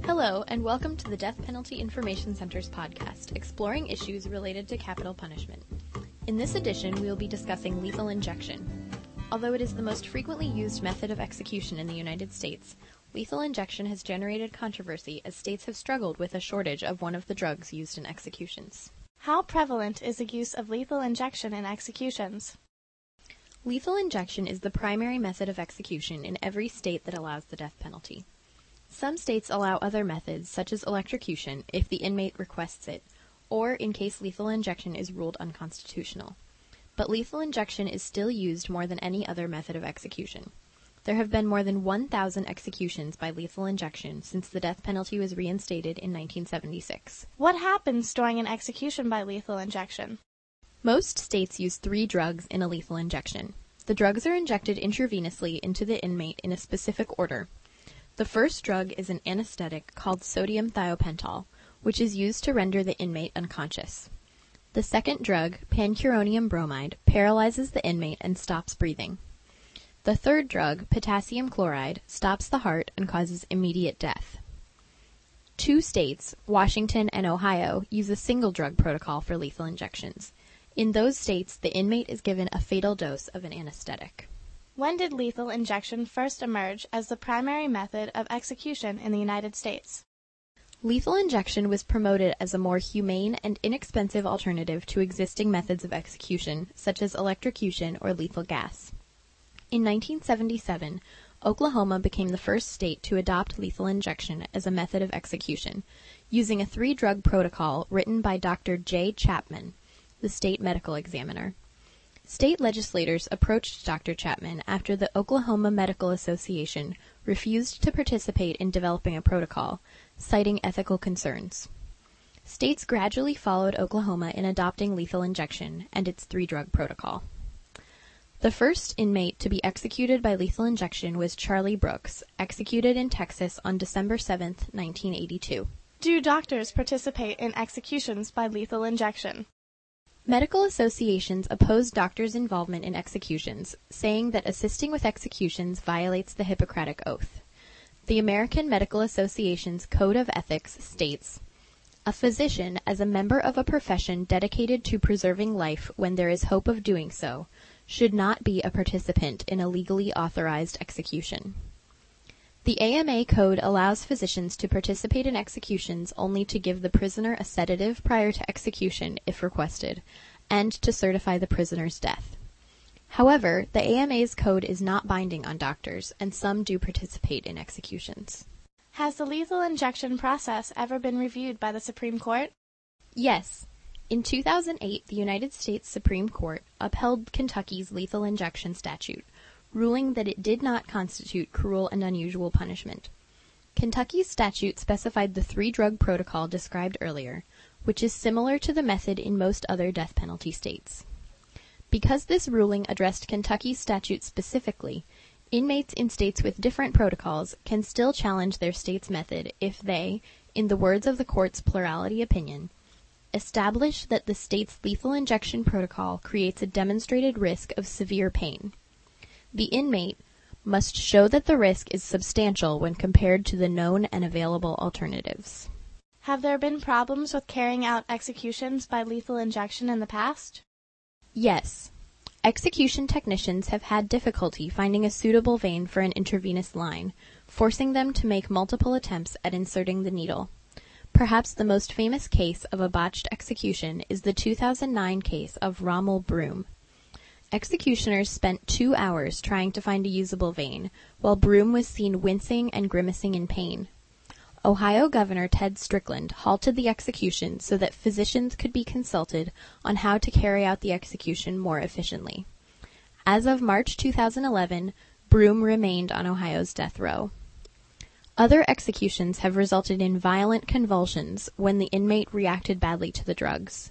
Hello, and welcome to the Death Penalty Information Center's podcast, exploring issues related to capital punishment. In this edition, we will be discussing lethal injection. Although it is the most frequently used method of execution in the United States, lethal injection has generated controversy as states have struggled with a shortage of one of the drugs used in executions. How prevalent is the use of lethal injection in executions? Lethal injection is the primary method of execution in every state that allows the death penalty. Some states allow other methods, such as electrocution, if the inmate requests it, or in case lethal injection is ruled unconstitutional. But lethal injection is still used more than any other method of execution. There have been more than 1,000 executions by lethal injection since the death penalty was reinstated in 1976. What happens during an execution by lethal injection? Most states use 3 drugs in a lethal injection. The drugs are injected intravenously into the inmate in a specific order. The first drug is an anesthetic called sodium thiopental, which is used to render the inmate unconscious. The second drug, pancuronium bromide, paralyzes the inmate and stops breathing. The third drug, potassium chloride, stops the heart and causes immediate death. 2 states, Washington and Ohio, use a single drug protocol for lethal injections. In those states, the inmate is given a fatal dose of an anesthetic. When did lethal injection first emerge as the primary method of execution in the United States? Lethal injection was promoted as a more humane and inexpensive alternative to existing methods of execution, such as electrocution or lethal gas. In 1977, Oklahoma became the first state to adopt lethal injection as a method of execution, using a 3-drug protocol written by Dr. J. Chapman, the state medical examiner. State legislators approached Dr. Chapman after the Oklahoma Medical Association refused to participate in developing a protocol, citing ethical concerns. States gradually followed Oklahoma in adopting lethal injection and its 3-drug protocol. The first inmate to be executed by lethal injection was Charlie Brooks, executed in Texas on December 7, 1982. Do doctors participate in executions by lethal injection? Medical associations oppose doctors' involvement in executions, saying that assisting with executions violates the Hippocratic Oath. The American Medical Association's Code of Ethics states, "A physician, as a member of a profession dedicated to preserving life when there is hope of doing so, should not be a participant in a legally authorized execution." The AMA Code allows physicians to participate in executions only to give the prisoner a sedative prior to execution if requested, and to certify the prisoner's death. However, the AMA's code is not binding on doctors, and some do participate in executions. Has the lethal injection process ever been reviewed by the Supreme Court? Yes. In 2008, the United States Supreme Court upheld Kentucky's lethal injection statute, ruling that it did not constitute cruel and unusual punishment. Kentucky's statute specified the 3-drug protocol described earlier, which is similar to the method in most other death penalty states. Because this ruling addressed Kentucky's statute specifically, inmates in states with different protocols can still challenge their state's method if they, in the words of the court's plurality opinion, establish that the state's lethal injection protocol creates a demonstrated risk of severe pain. The inmate must show that the risk is substantial when compared to the known and available alternatives. Have there been problems with carrying out executions by lethal injection in the past? Yes. Execution technicians have had difficulty finding a suitable vein for an intravenous line, forcing them to make multiple attempts at inserting the needle. Perhaps the most famous case of a botched execution is the 2009 case of Rommel Broom. Executioners spent 2 hours trying to find a usable vein, while Broom was seen wincing and grimacing in pain. Ohio Governor Ted Strickland halted the execution so that physicians could be consulted on how to carry out the execution more efficiently. As of March 2011, Broom remained on Ohio's death row. Other executions have resulted in violent convulsions when the inmate reacted badly to the drugs.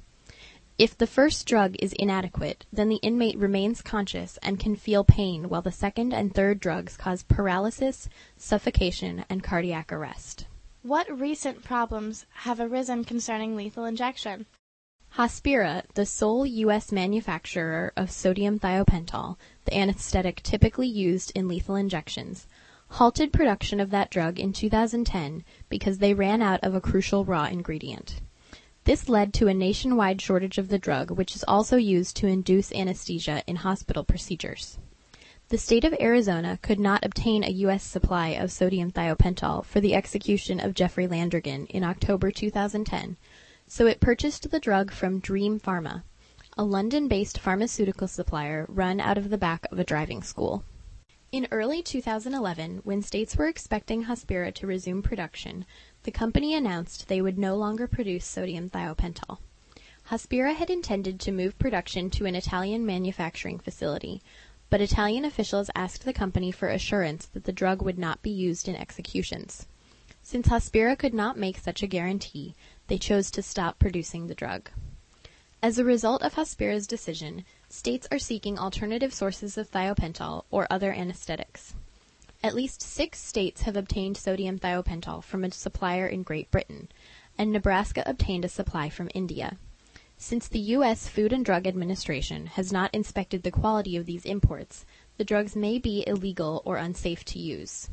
If the first drug is inadequate, then the inmate remains conscious and can feel pain while the second and third drugs cause paralysis, suffocation, and cardiac arrest. What recent problems have arisen concerning lethal injection? Hospira, the sole U.S. manufacturer of sodium thiopental, the anesthetic typically used in lethal injections, halted production of that drug in 2010 because they ran out of a crucial raw ingredient. This led to a nationwide shortage of the drug, which is also used to induce anesthesia in hospital procedures. The state of Arizona could not obtain a U.S. supply of sodium thiopental for the execution of Jeffrey Landrigan in October 2010, so it purchased the drug from Dream Pharma, a London-based pharmaceutical supplier run out of the back of a driving school. In early 2011, when states were expecting Hospira to resume production, the company announced they would no longer produce sodium thiopental. Hospira had intended to move production to an Italian manufacturing facility, but Italian officials asked the company for assurance that the drug would not be used in executions. Since Hospira could not make such a guarantee, they chose to stop producing the drug. As a result of Hospira's decision, states are seeking alternative sources of thiopental or other anesthetics. At least 6 states have obtained sodium thiopental from a supplier in Great Britain, and Nebraska obtained a supply from India. Since the U.S. Food and Drug Administration has not inspected the quality of these imports, the drugs may be illegal or unsafe to use.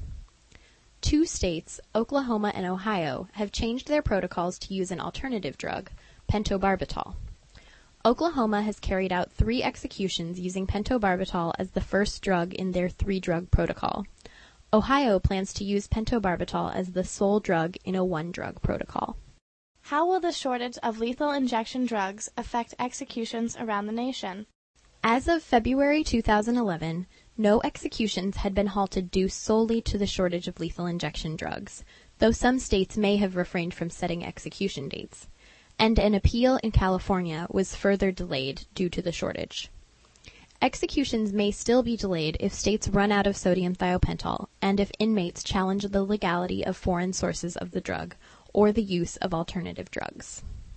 2 states, Oklahoma and Ohio, have changed their protocols to use an alternative drug, pentobarbital. Oklahoma has carried out 3 executions using pentobarbital as the first drug in their 3-drug protocol. Ohio plans to use pentobarbital as the sole drug in a 1-drug protocol. How will the shortage of lethal injection drugs affect executions around the nation? As of February 2011, no executions had been halted due solely to the shortage of lethal injection drugs, though some states may have refrained from setting execution dates, and an appeal in California was further delayed due to the shortage. Executions may still be delayed if states run out of sodium thiopental and if inmates challenge the legality of foreign sources of the drug or the use of alternative drugs.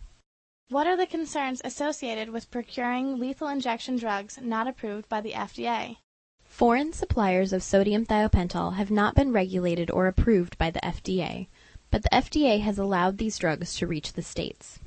What are the concerns associated with procuring lethal injection drugs not approved by the FDA? Foreign suppliers of sodium thiopental have not been regulated or approved by the FDA, but the FDA has allowed these drugs to reach the states.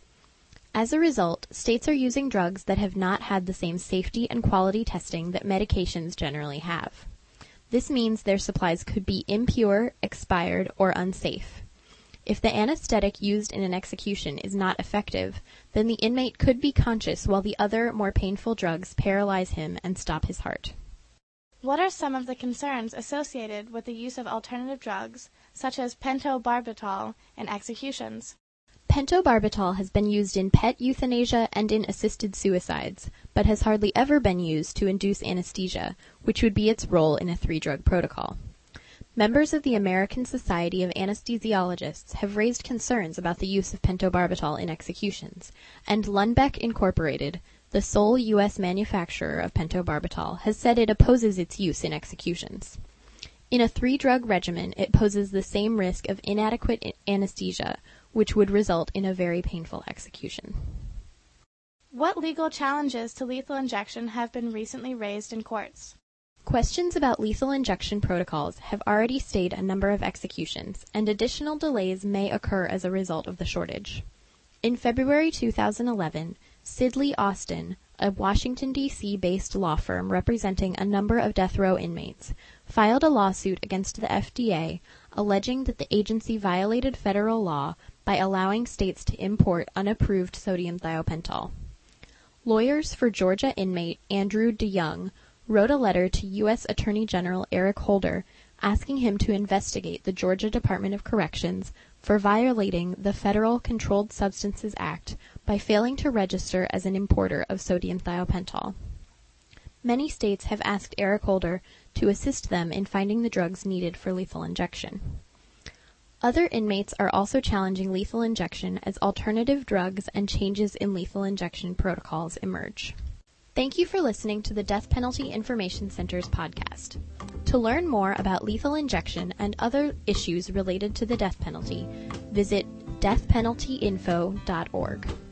As a result, states are using drugs that have not had the same safety and quality testing that medications generally have. This means their supplies could be impure, expired, or unsafe. If the anesthetic used in an execution is not effective, then the inmate could be conscious while the other, more painful drugs paralyze him and stop his heart. What are some of the concerns associated with the use of alternative drugs, such as pentobarbital, in executions? Pentobarbital has been used in pet euthanasia and in assisted suicides, but has hardly ever been used to induce anesthesia, which would be its role in a 3-drug protocol. Members of the American Society of Anesthesiologists have raised concerns about the use of pentobarbital in executions, and Lundbeck Incorporated, the sole U.S. manufacturer of pentobarbital, has said it opposes its use in executions. In a 3-drug regimen, it poses the same risk of inadequate anesthesia, which would result in a very painful execution. What legal challenges to lethal injection have been recently raised in courts? Questions about lethal injection protocols have already stayed a number of executions, and additional delays may occur as a result of the shortage. In February 2011, Sidley Austin, a Washington, D.C. based law firm representing a number of death row inmates, filed a lawsuit against the FDA alleging that the agency violated federal law by allowing states to import unapproved sodium thiopental. Lawyers for Georgia inmate Andrew DeYoung wrote a letter to U.S. Attorney General Eric Holder asking him to investigate the Georgia Department of Corrections for violating the Federal Controlled Substances Act by failing to register as an importer of sodium thiopental. Many states have asked Eric Holder to assist them in finding the drugs needed for lethal injection. Other inmates are also challenging lethal injection as alternative drugs and changes in lethal injection protocols emerge. Thank you for listening to the Death Penalty Information Center's podcast. To learn more about lethal injection and other issues related to the death penalty, visit deathpenaltyinfo.org.